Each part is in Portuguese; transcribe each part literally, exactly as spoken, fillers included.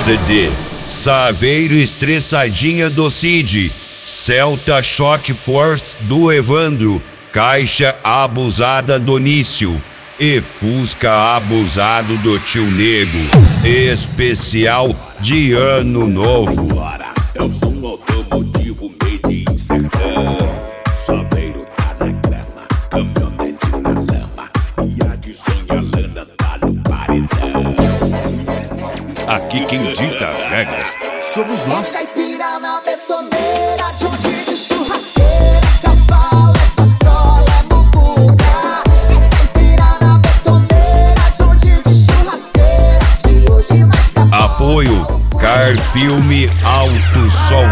C D Saveiro Estressadinha do Cid, Celta Shock Force do Evandro, Caixa Abusada do Nício e Fusca Abusado do Tio Nego, especial de Ano Novo. É o som automotivo made in sertão. Saveiro tá na grama, caminhonete na lama, e a de sonha lana tá no paredão. Aqui quem dita as regras somos nós. É caipira na betoneira, de de churrasqueira, cavalo, é patrola, é bufuga. É caipira na betoneira, de de churrasqueira, e hoje nós tá. Apoio Car Filme Alto Som.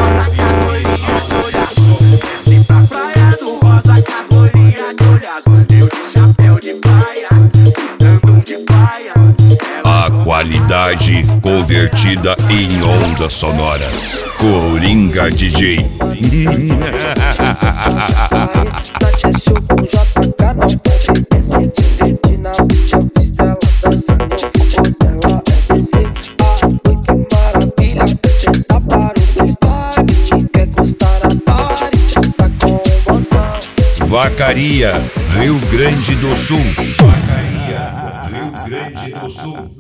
A qualidade convertida em ondas sonoras. Coringa D J. Vacaria, Rio Grande do Sul. Vacaria, Rio Grande do Sul.